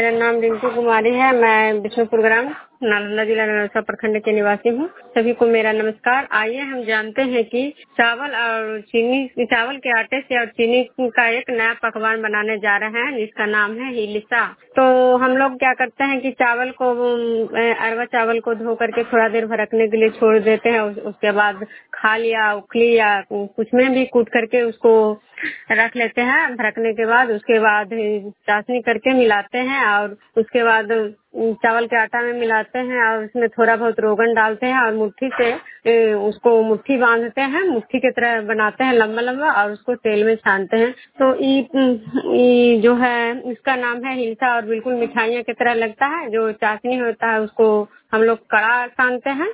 मेरा नाम रिंकू कुमारी है। मैं बिशनपुर ग्राम नालंदा जिला नरसा प्रखंड के निवासी हूँ। सभी को मेरा नमस्कार। आइए हम जानते हैं कि चावल और चीनी, चावल के आटे से और चीनी का एक नया पकवान बनाने जा रहे हैं जिसका नाम है हिलिसा। तो हम लोग क्या करते हैं कि चावल को, अरवा चावल को धो करके थोड़ा देर भरकने के लिए छोड़ देते हैं। उसके बाद खाल या उखली या कुछ में भी कूट करके उसको रख लेते हैं। भरकने के बाद उसके बाद चाशनी करके मिलाते हैं और उसके बाद चावल के आटा में मिलाते हैं और उसमें थोड़ा बहुत रोगन डालते हैं और मुट्ठी से उसको मुट्ठी बांधते हैं, मुट्ठी की तरह बनाते हैं लंबा लंबा और उसको तेल में छानते हैं। तो ये जो है इसका नाम है हिलसा और बिल्कुल मिठाइयों की तरह लगता है। जो चाशनी होता है उसको हम लोग कड़ा छानते हैं